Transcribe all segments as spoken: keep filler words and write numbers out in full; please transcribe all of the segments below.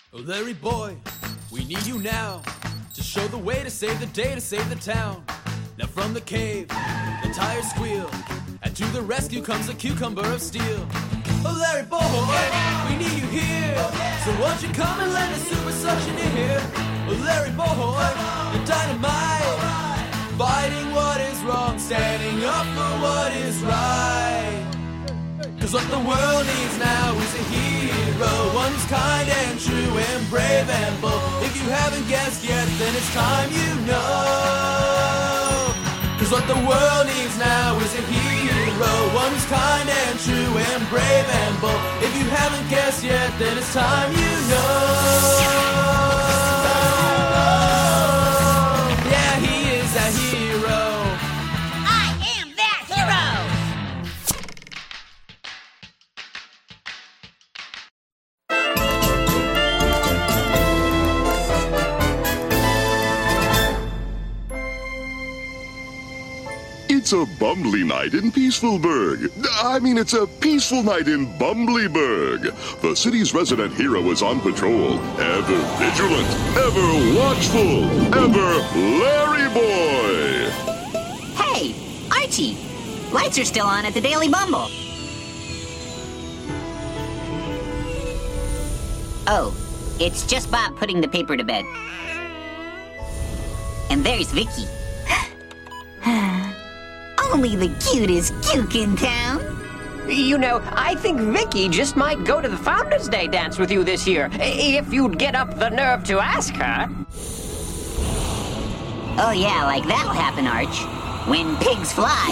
Oh, Larry boy, we need you now to show the way to save the day, to save the town. Now from the cave, the tires squeal, and to the rescue comes a cucumber of steel. Oh, Larry boy, we need you here, so won't you come and lend a super suction here? Oh, Larry boy, you're dynamite, fighting what is wrong, standing up for what is right. Cause what the world needs now is a hero, one who's kind and true and brave and bold. If you haven't guessed yet, then it's time you know. Cause what the world needs now is a hero, one who's kind and true and brave and bold. If you haven't guessed yet, then it's time you know. Yeah, he is a hero. I am that hero! It's a bumbly night in Peacefulburg. I mean, it's a peaceful night in Bumblyburg. The city's resident hero is on patrol, ever vigilant, ever watchful, ever Larry Boy. Hey, Archie! Lights are still on at the Daily Bumble. Oh, it's just Bob putting the paper to bed. And there's Vicky. Only the cutest cuke in town. You know, I think Vicky just might go to the Founders Day dance with you this year, if you'd get up the nerve to ask her. Oh yeah, like that'll happen, Arch. When pigs fly.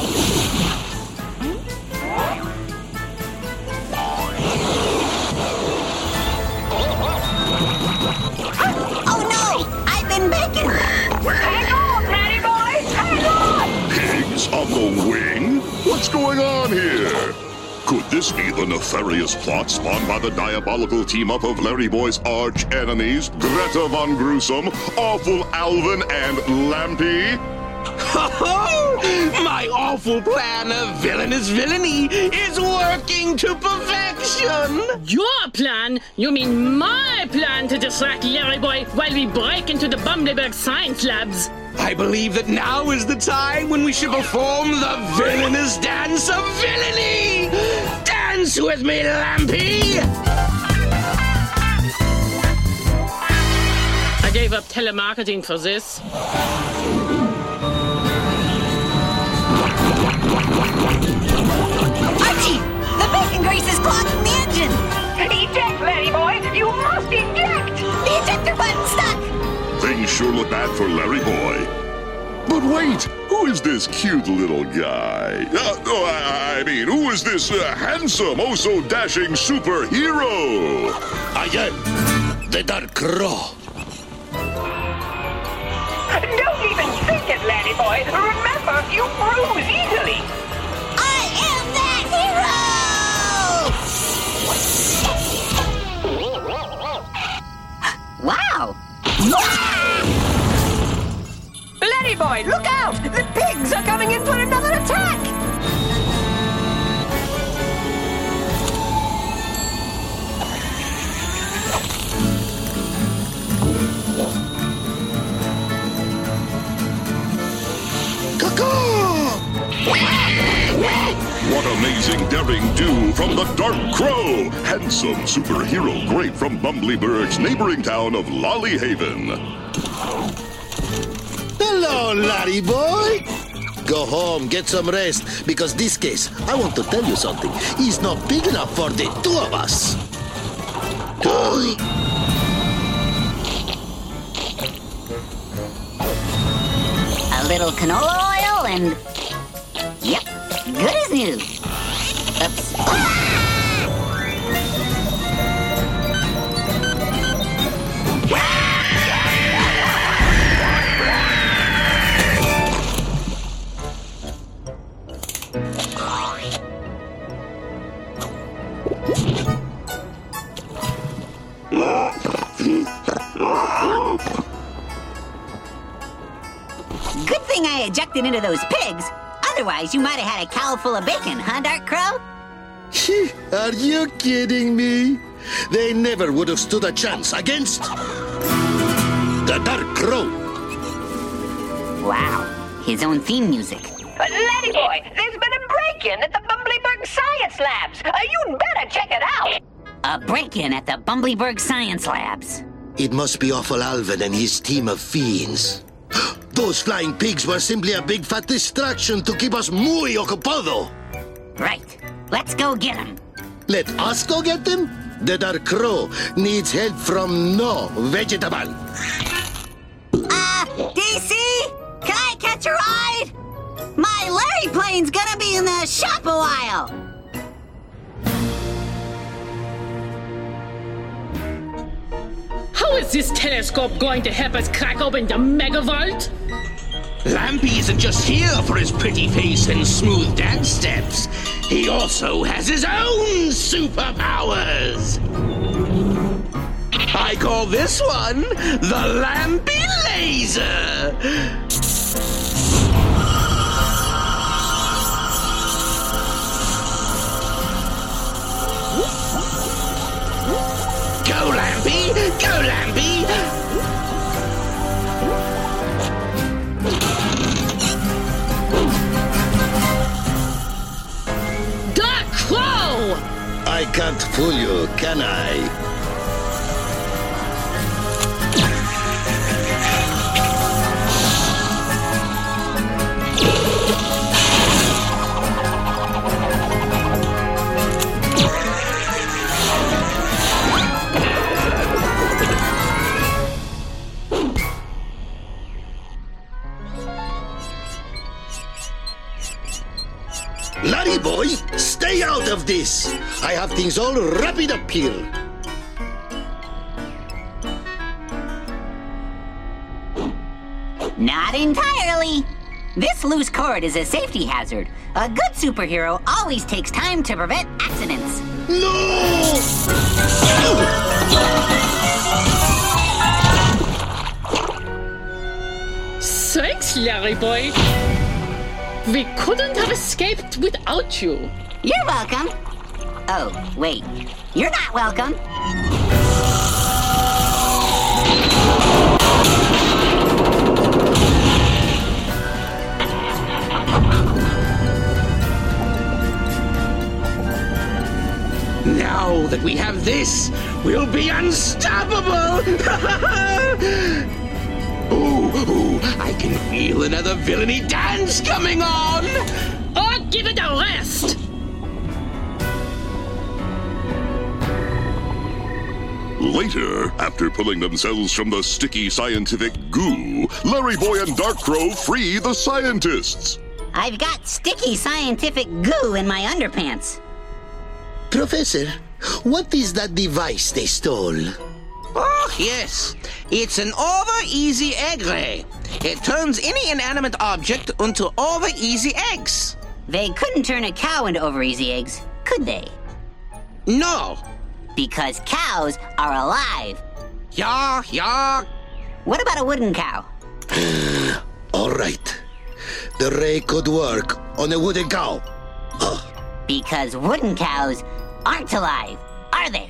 Oh no! I've been bacon! Hang on, Matty boy! Hang on! Pigs on the wing? What's going on here? Could this be the nefarious plot spawned by the diabolical team-up of Larry Boy's arch-enemies, Greta Von Gruesome, Awful Alvin, and Lampy? Ho-ho! My awful plan of villainous villainy is working to perfection! Your plan? You mean my plan to distract Larry Boy while we break into the Bumblyburg science labs? I believe that now is the time when we should perform the villainous dance of villainy! Dance with me, Lampy! I gave up telemarketing for this. Archie! The bacon grease is clogging the engine! Eject, Larry boy! You must eject! The ejector button's stuck! Things sure look bad for Larry Boy. But wait, who is this cute little guy? Uh, oh, I, I mean, who is this uh, handsome, oh so dashing superhero? I am the Dark Crow. Don't even think it, Larry boy! Remember, you bruise easily! I am that hero! Wow! Larry boy, look out! The pigs are coming in for another attack! What amazing daring do from the Dark Crow! Handsome superhero great from Bumblyburg's neighboring town of Lollyhaven. Hello, Larry boy. Go home, get some rest, because this case, I want to tell you something, is not big enough for the two of us. A little canola oil and... Yep, good as new. Oops. Ah! Good thing I ejected into those pigs. Otherwise, you might have had a cow full of bacon, huh, Dark Crow? Are you kidding me? They never would have stood a chance against the Dark Crow. Wow, his own theme music. Uh, Ladyboy, there's been a break-in at the Bumbleberg Science Labs. Uh, you'd better check it out. A break-in at the Bumbleberg Science Labs. It must be Awful Alvin and his team of fiends. Those flying pigs were simply a big fat distraction to keep us muy ocupado. Right. Let's go get him. Let us go get them? The Dark Crow needs help from no vegetable. Uh, D C? Can I catch a ride? My Larry plane's gonna be in the shop a while. How is this telescope going to help us crack open the Megavault? Lampy isn't just here for his pretty face and smooth dance steps. He also has his own superpowers. I call this one the Lampy Laser. Go, Lampy! Go, Lampy! Dark Crow! I can't fool you, can I? Larry boy, stay out of this. I have things all wrapped up here. Not entirely. This loose cord is a safety hazard. A good superhero always takes time to prevent accidents. No! Thanks, Larry boy. We couldn't have escaped without you. You're welcome. Oh, wait. You're not welcome. Now that we have this, we'll be unstoppable! Ooh, ooh, I can feel another villainy dance coming on! Or give it a rest! Later, after pulling themselves from the sticky scientific goo, Larry Boy and Dark Crow free the scientists. I've got sticky scientific goo in my underpants. Professor, what is that device they stole? Oh, yes. It's an over-easy egg ray. It turns any inanimate object into over-easy eggs. They couldn't turn a cow into over-easy eggs, could they? No. Because cows are alive. Yeah, yeah. What about a wooden cow? All right. The ray could work on a wooden cow. Oh. Because wooden cows aren't alive, are they?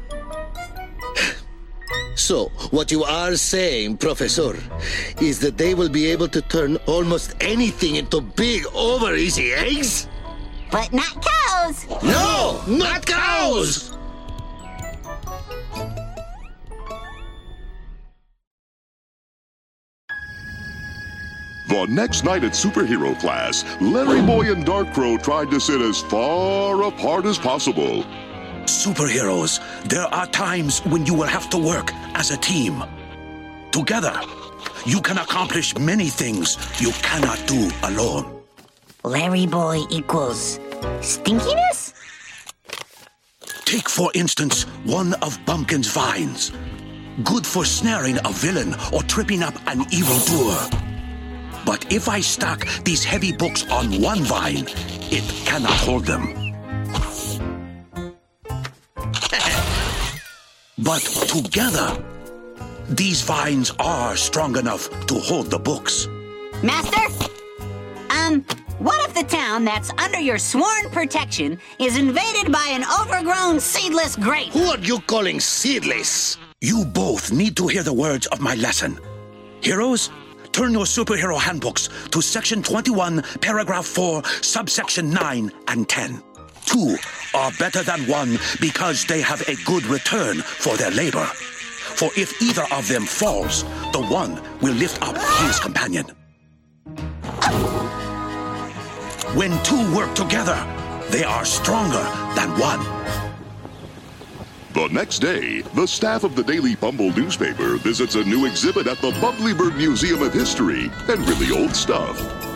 So, what you are saying, Professor, is that they will be able to turn almost anything into big, over-easy eggs? But not cows! No, not cows! The next night at superhero class, Larry Boy and Dark Crow tried to sit as far apart as possible. Superheroes, there are times when you will have to work as a team. Together, you can accomplish many things you cannot do alone. Larry Boy equals stinkiness? Take, for instance, one of Bumpkin's vines. Good for snaring a villain or tripping up an evildoer. But if I stack these heavy books on one vine, it cannot hold them. But together, these vines are strong enough to hold the books. Master? Um, what if the town that's under your sworn protection is invaded by an overgrown overgrown, seedless grape. Who are you calling seedless? You both need to hear the words of my lesson. Heroes, turn your superhero handbooks to section twenty-one, paragraph four, subsection nine and ten. Two are better than one because they have a good return for their labor. For if either of them falls, the one will lift up his companion. When two work together, they are stronger than one. The next day, the staff of the Daily Bumble newspaper visits a new exhibit at the Bumblebird Museum of History and really old stuff.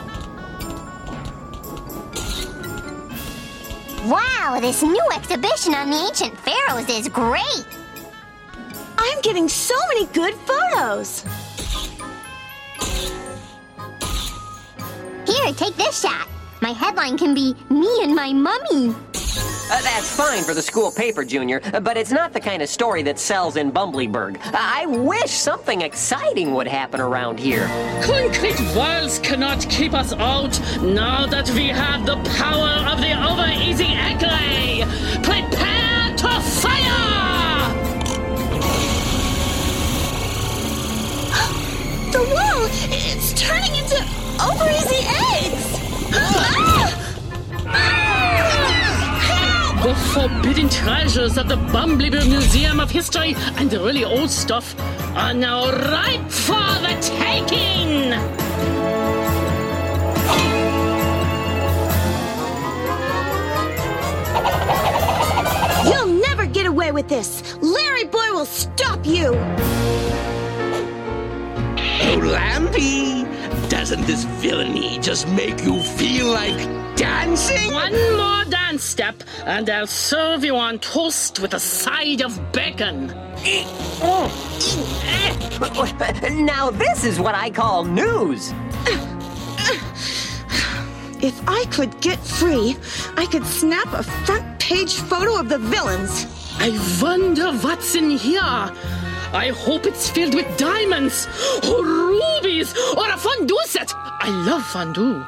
Wow, this new exhibition on the ancient pharaohs is great. I'm getting so many good photos. Here, take this shot. My headline can be me and my mummy. Uh, that's fine for the school paper, Junior, but it's not the kind of story that sells in Bumbleberg. I wish something exciting would happen around here. Concrete walls cannot keep us out now that we have the power of the over-easy egg ray. Prepare to fire! The wall, it's turning into over-easy eggs. Ah! The forbidden treasures of the Bumblebee Museum of History and the really old stuff are now ripe for the taking! You'll never get away with this! Larry Boy will stop you! Oh, Lampy, doesn't this villainy just make you feel like dancing? One more dance step, and I'll serve you on toast with a side of bacon. Now this is what I call news. If I could get free, I could snap a front-page photo of the villains. I wonder what's in here. I hope it's filled with diamonds, or rubies, or a fondue set. I love fondue.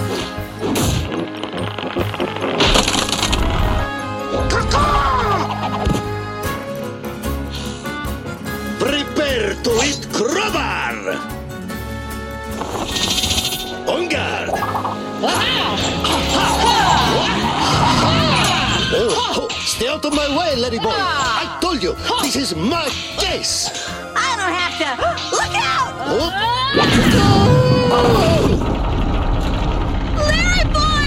Prepare to eat crowbar! On guard! Oh, stay out of my way, Larry Boy! I told you, this is my case! I don't have to. Look out! Oh. Larry Boy!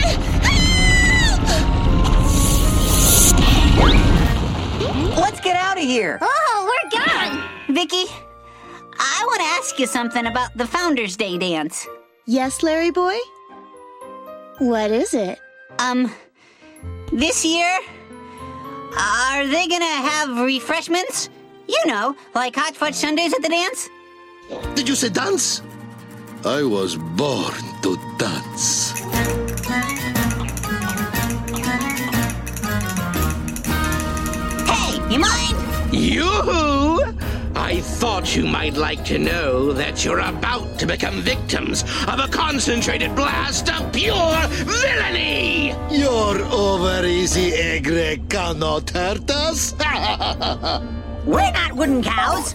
Help! Let's get out of here. Oh, we're gone. Vicky, I want to ask you something about the Founders Day dance. Yes, Larry Boy? What is it? Um, this year, are they gonna have refreshments? You know, like hot fudge sundaes at the dance? Did you say dance? I was born to dance. Hey, you mind? Yoo-hoo! I thought you might like to know that you're about to become victims of a concentrated blast of pure villainy! Your over-easy egg ray cannot hurt us. We're not wooden cows.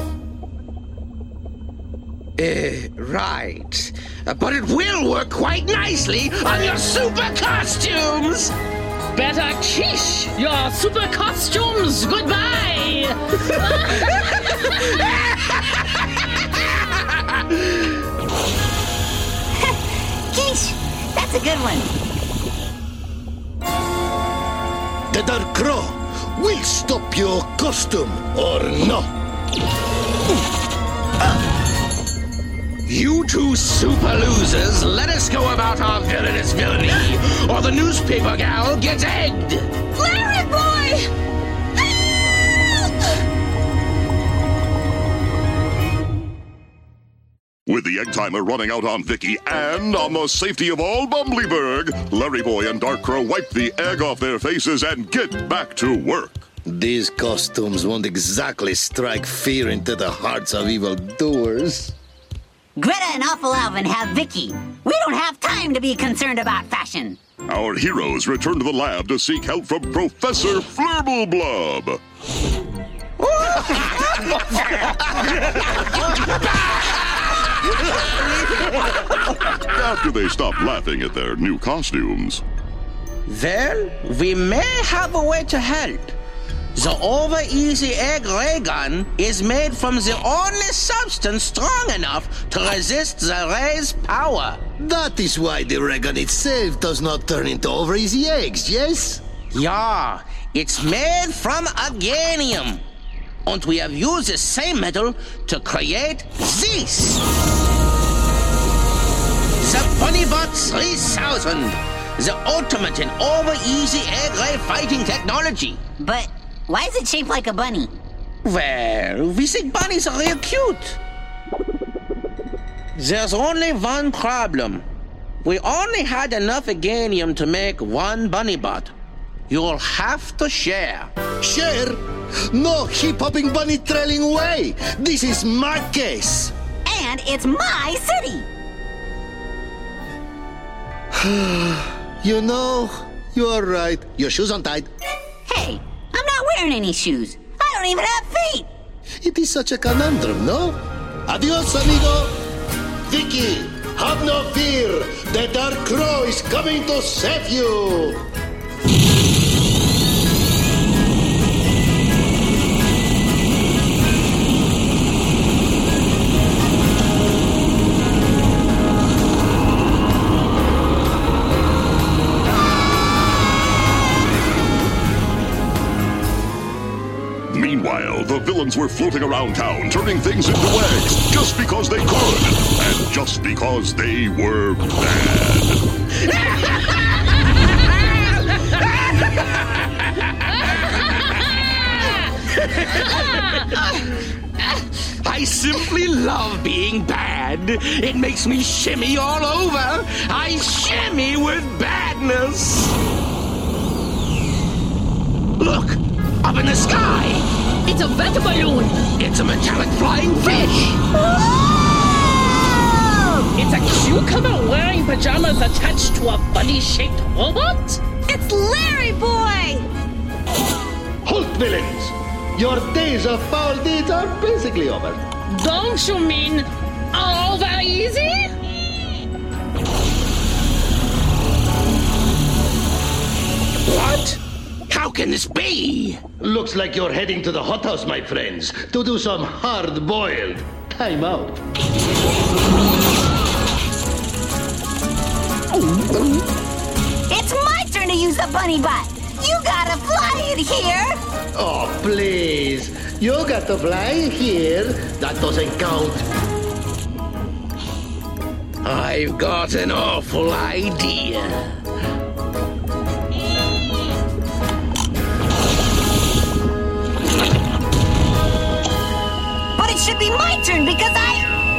Uh, right. Uh, but it will work quite nicely on your super costumes! Better quiche your super costumes. Goodbye. Quiche, that's a good one. The Dark Crow will stop your costume, or no. You two super losers, let us go about our villainous villainy, or the newspaper gal gets egged! Larry Boy! Help! With the egg timer running out on Vicky and on the safety of all Bumbleberg, Larry Boy and Dark Crow wipe the egg off their faces and get back to work. These costumes won't exactly strike fear into the hearts of evildoers. Greta and Awful Alvin have Vicky. We don't have time to be concerned about fashion. Our heroes return to the lab to seek help from Professor Flurblblub. After they stop laughing at their new costumes. Well, we may have a way to help. The over-easy egg ray gun is made from the only substance strong enough to resist the ray's power. That is why the ray gun itself does not turn into over-easy eggs, yes? Yeah, it's made from aganium. And we have used the same metal to create this. The Bunnybot three thousand. The ultimate in over-easy egg ray fighting technology. But why is it shaped like a bunny? Well, we think bunnies are real cute. There's only one problem. We only had enough aganium to make one Bunnybot. You'll have to share. Share? No hip-hopping bunny trailing way. This is my case. And it's my city. You know, you are right. Your shoes untied. Hey, I'm not wearing any shoes. I don't even have feet. It is such a conundrum, no? Adios, amigo. Vicky, have no fear. The Dark Crow is coming to save you. Meanwhile, the villains were floating around town, turning things into eggs, just because they could, and just because they were bad. I simply love being bad. It makes me shimmy all over. I shimmy with badness. Look! Up in the sky! It's a weather balloon! It's a metallic flying fish! Whoa! It's a cucumber wearing pajamas attached to a bunny-shaped robot? It's Larry Boy! Halt, villains! Your days of foul deeds are basically over. Don't you mean over easy? What? How can this be? Looks like you're heading to the hothouse, my friends, to do some hard-boiled time out. It's my turn to use the bunny bot. You gotta fly it here. Oh, please. You got to fly here. That doesn't count. I've got an awful idea. But it should be my turn because I...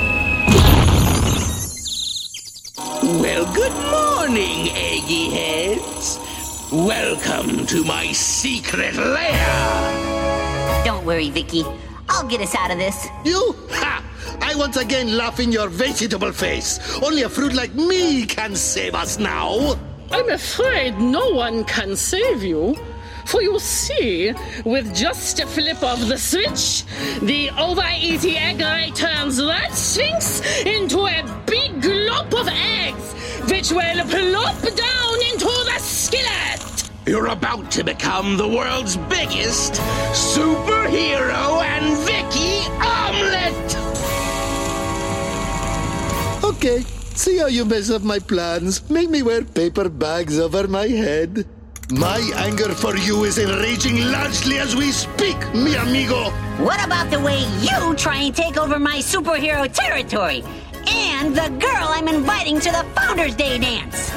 Well, good morning, eggy heads. Welcome to my secret lair. Don't worry, Vicky. I'll get us out of this. You? Ha! I once again laugh in your vegetable face. Only a fruit like me can save us now. I'm afraid no one can save you. For you see, with just a flip of the switch, the over-easy egg ray turns that sphinx into a big lump of eggs, which will plop down into the skillet. You're about to become the world's biggest superhero and Vicky omelet! Okay, see how you mess up my plans. Make me wear paper bags over my head. My anger for you is enraging largely as we speak, mi amigo. What about the way you try and take over my superhero territory? And the girl I'm inviting to the Founders Day dance?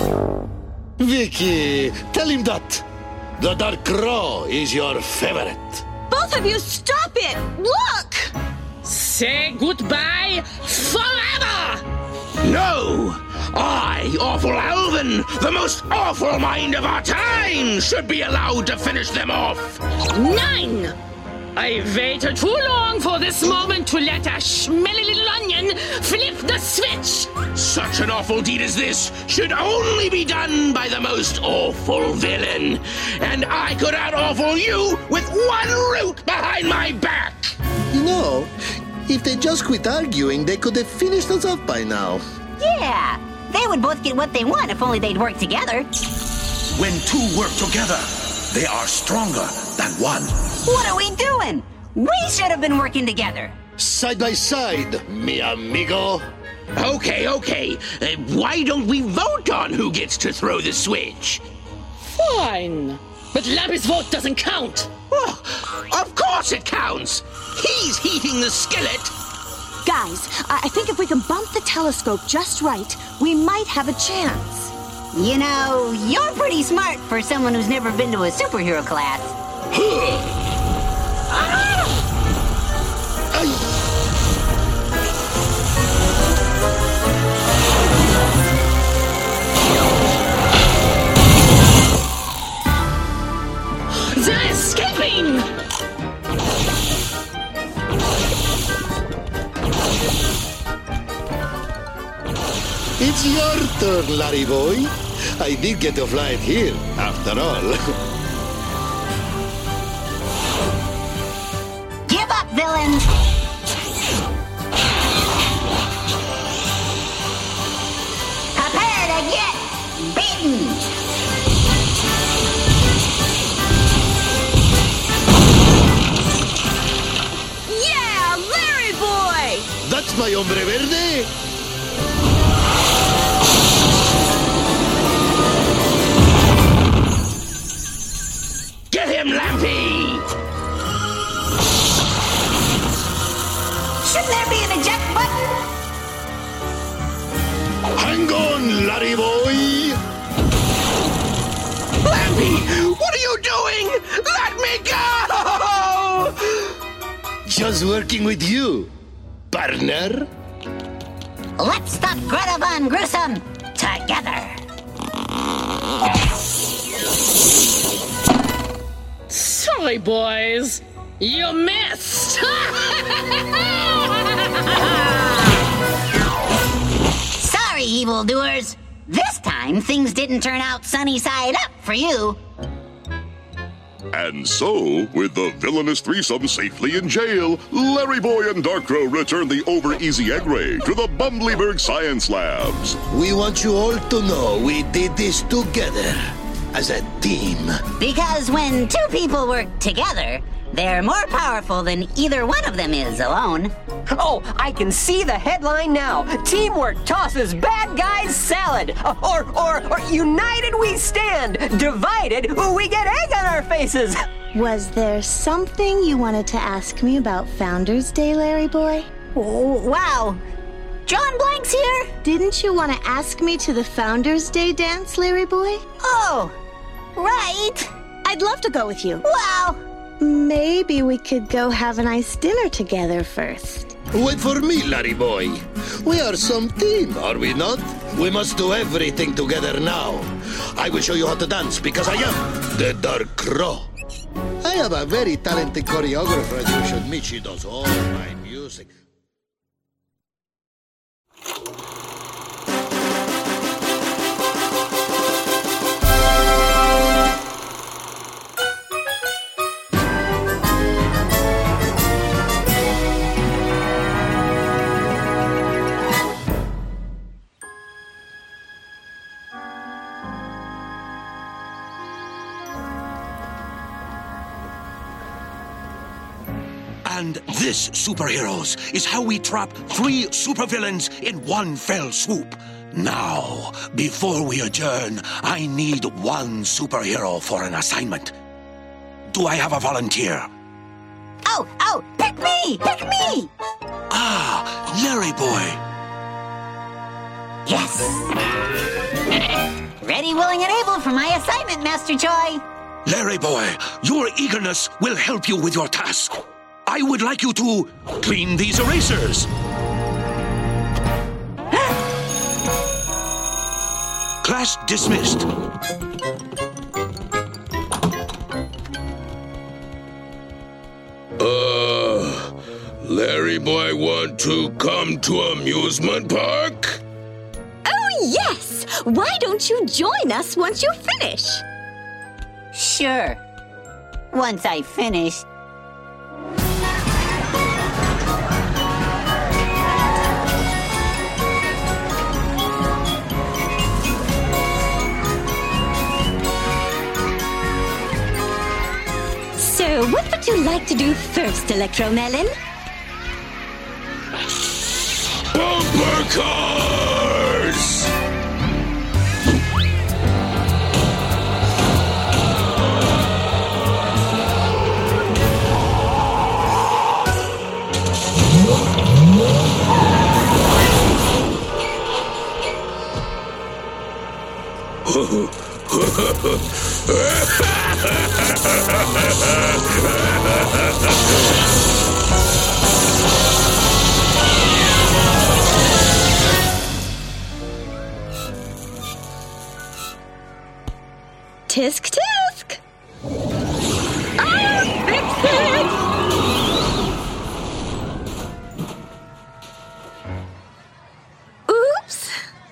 Vicky, tell him that. The Dark Crow is your favorite. Both of you, stop it! Look! Say goodbye forever! No! I, Awful Alvin, the most awful mind of our time, should be allowed to finish them off! Nine! I waited too long for this moment to let a smelly little onion flip the switch. Such an awful deed as this should only be done by the most awful villain. And I could out-awful you with one root behind my back. You know, if they just quit arguing, they could have finished us off by now. Yeah, they would both get what they want if only they'd work together. When two work together, they are stronger than one. What are we doing? We should have been working together. Side by side, mi amigo. Okay, okay. Uh, why don't we vote on who gets to throw the switch? Fine. But Lappy's vote doesn't count. Oh, of course it counts. He's heating the skillet. Guys, I I think if we can bump the telescope just right, we might have a chance. You know, you're pretty smart for someone who's never been to a superhero class. They're escaping! It's your turn, Larry boy. I did get to fly it here, after all. Give up, villains! Prepare to get beaten! Yeah, Larry boy! That's my hombre verde. Get him, Lampy! Shouldn't there be an eject button? Hang on, Larry boy. Lampy, what are you doing? Let me go! Just working with you, partner. Let's stop Greta Von Gruesome together. Sorry, boys. You missed. Sorry, evildoers. This time, things didn't turn out sunny side up for you. And so, with the villainous threesome safely in jail, Larry Boy and Darkrow return the over-easy egg ray to the Bumbleberg Science Labs. We want you all to know we did this together, as a team. Because when two people work together, they're more powerful than either one of them is alone. Oh, I can see the headline now. Teamwork tosses bad guys salad. Or, or, or united we stand. Divided we get egg on our faces. Was there something you wanted to ask me about Founders Day, Larry boy? Oh, wow. John Blank's here? Didn't you want to ask me to the Founders Day dance, Larry boy? Oh, right. I'd love to go with you. Wow. Maybe we could go have a nice dinner together first. Wait for me, Larry boy. We are some team, are we not? We must do everything together now. I will show you how to dance because I am the Dark Crow. I have a very talented choreographer you should meet. She does all my music. And this, superheroes, is how we trap three supervillains in one fell swoop. Now, before we adjourn, I need one superhero for an assignment. Do I have a volunteer? Oh, oh, pick me! Pick me! Ah, Larry boy. Yes. Ready, willing, and able for my assignment, Master Choi. Larry boy, your eagerness will help you with your task. I would like you to clean these erasers. Class dismissed. Uh, Larry Boy want to come to amusement park? Oh, yes! Why don't you join us once you finish? Sure. Once I finish. So, what would you like to do first, Electromelon? Bumper cars! Tisk tisk! I'll fix it! Oops!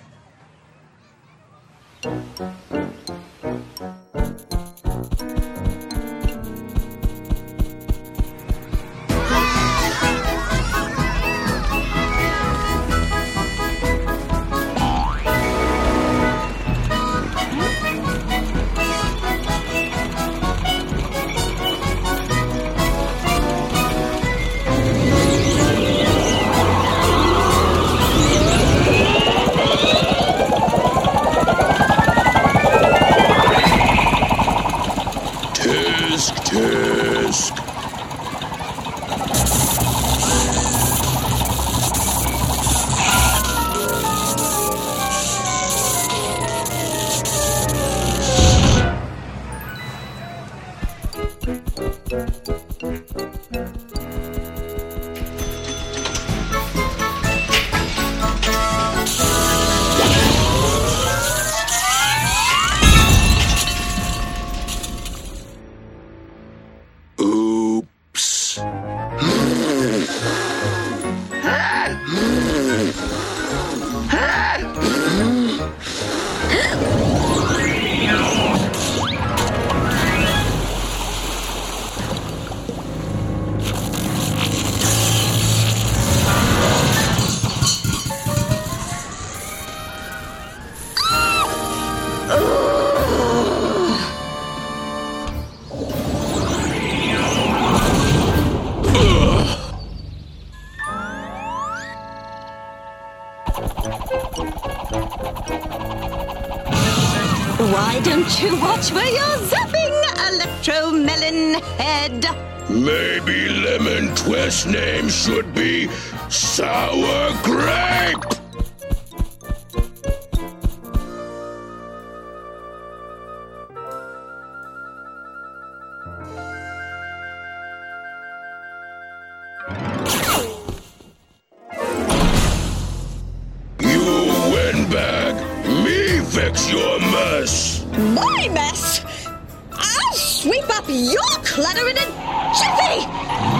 Why don't you watch where you're zapping, Electromelon Head? Maybe Lemon Twist's name should be Sour Grape! Fix your mess. My mess? I'll sweep up your clutter in a jiffy!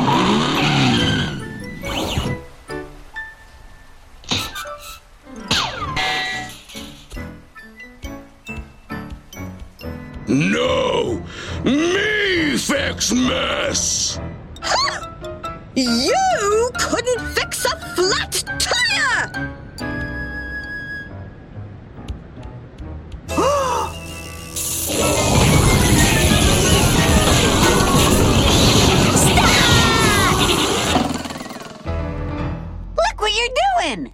No! Me fix mess! Huh? You couldn't fix a flat tire! Look what you're doing!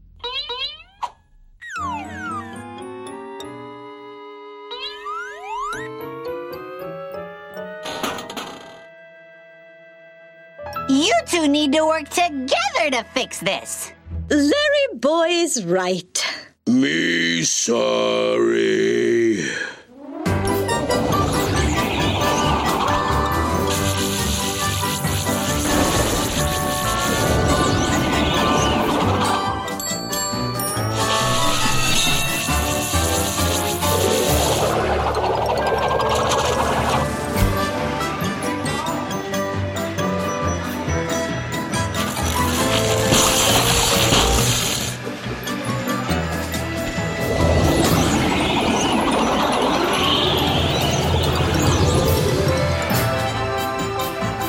You two need to work together to fix this. Larry Boy's right. Me sorry.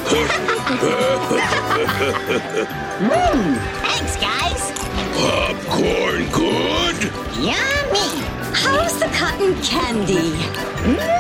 Mmm, thanks, guys. Popcorn good? Yummy. How's the cotton candy? Mmm.